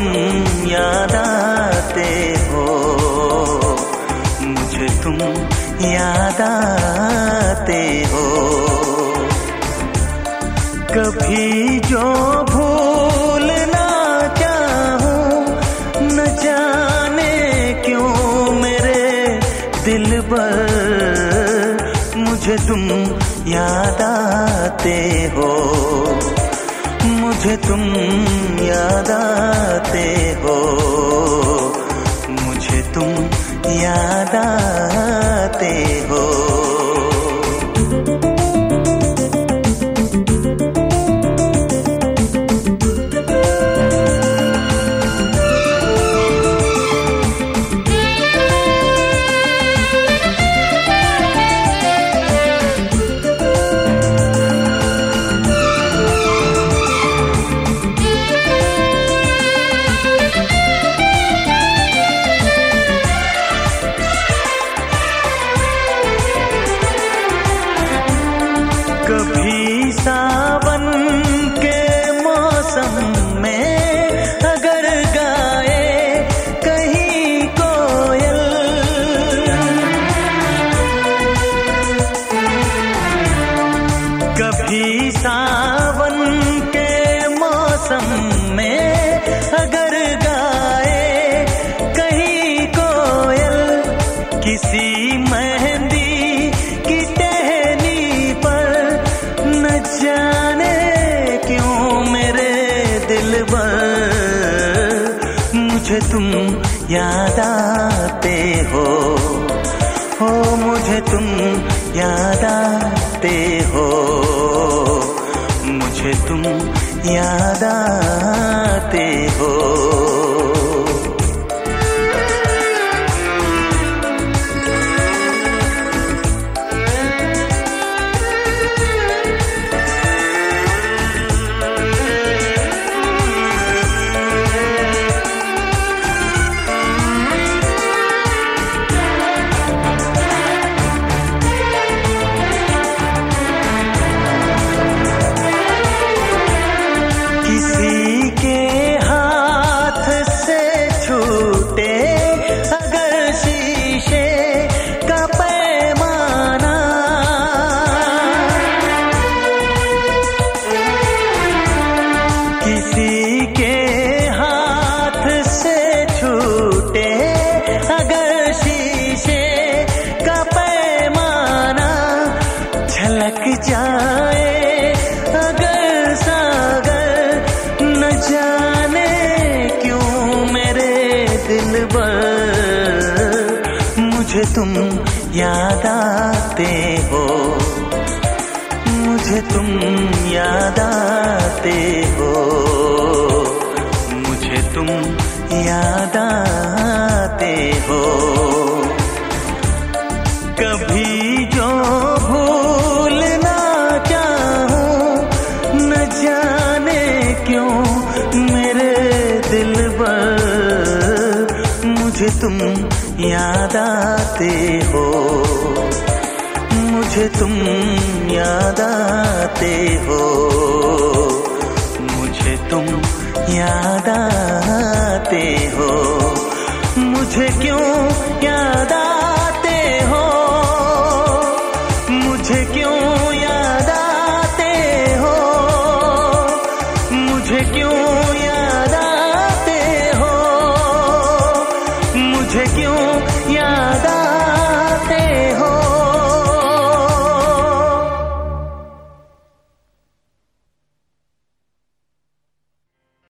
याद आते हो, मुझे तुम याद आते हो। कभी जो भूल ना चाहूं, न जाने क्यों मेरे दिल पर मुझे तुम याद आते हो, मुझे तुम याद आते हो, मुझे तुम याद आते हो। कभी सावन के मौसम में अगर गाए कहीं कोयल, कभी सावन के मौसम में अगर गाए कहीं कोयल, किसी मेहंदी की टहनी पर न जाने क्यों मेरे दिल पर मुझे तुम याद आते हो, मुझे तुम याद आते हो, मुझे तुम याद आते हो। किसी के हाथ से छूटे अगर शीशे का पैमाना, किसी के हाथ से छूटे अगर शीशे का पैमाना, झलक जाए अगर सागर न जाने क्यों मेरे दिल पर मुझे तुम याद आते हो, मुझे तुम याद आते हो, मुझे तुम याद आते हो। कभी जो भूल ना चाहूं, न जाने क्यों मेरे दिल पर मुझे तुम याद आते हो, मुझे तुम याद आते हो, मुझे तुम याद आते हो, मुझे क्यों याद